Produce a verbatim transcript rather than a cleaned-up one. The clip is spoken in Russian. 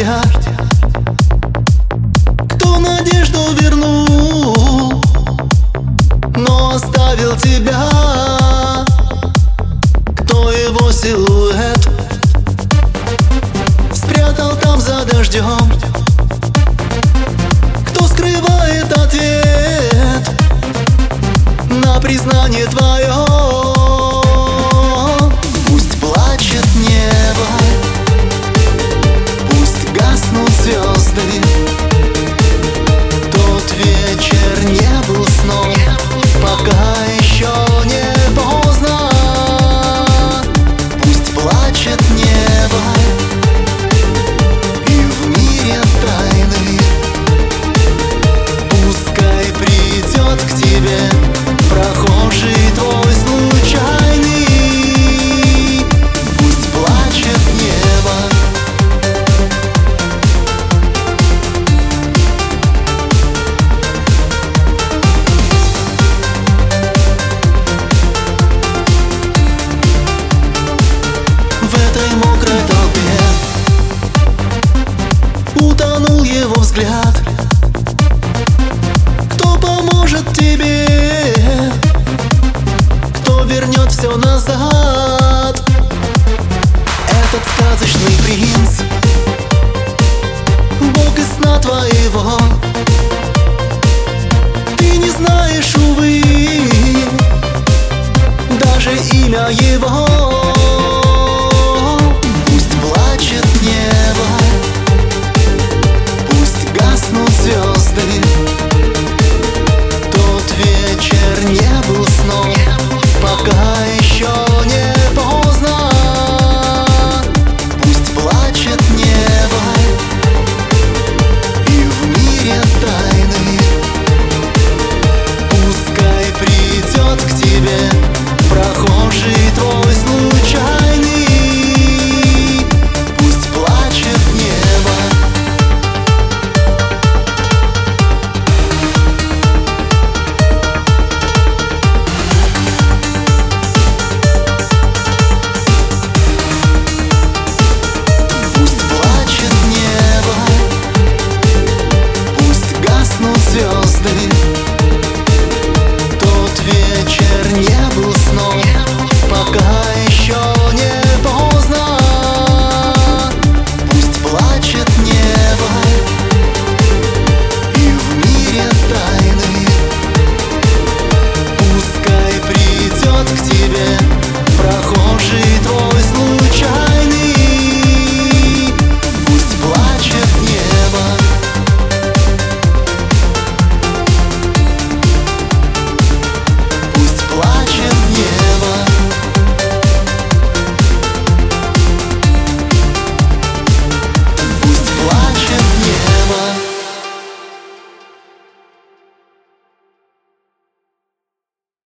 дождя? Кто надежду вернул, но оставил тебя? Кто его силуэт спрятал там за дождем? Кто скрывает ответ на признание твое? Пусть плачет небо, пусть гаснут звезды. Тот вечер не был сном, пока еще не поздно. Пусть плачет небо, и в мире тайны пускай придет к тебе прохожий твой случайный. Пусть плачет небо. В этой мокрой толпе утонул его взгляд. Кто поможет тебе? Кто вернет все назад? Этот сказочный принц, бог из сна твоего. Ты не знаешь, увы, даже имя его.